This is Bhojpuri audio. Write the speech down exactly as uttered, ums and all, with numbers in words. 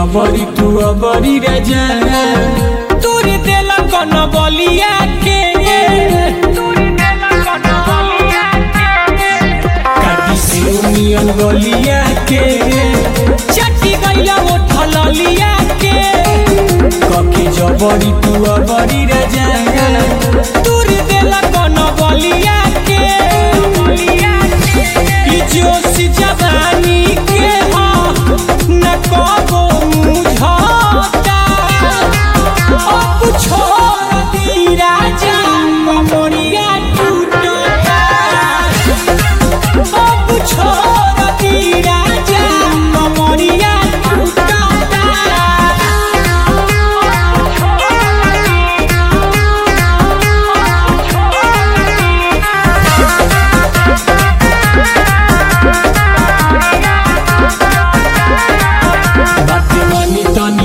जबरी तू अबरी रे जा तोर देला कन बलिया के काटी से उनियन गलिया के चटी गइला वो थललिया के कके जबरी तू अबरी रे जा तोर देला कन बलिया के ई जोश जवानी के हो न कबो मुझता अब छोड़ दी राजा कमरिया टूटता अब छोड़ दी राजा कमरिया टूटता बात मानी तन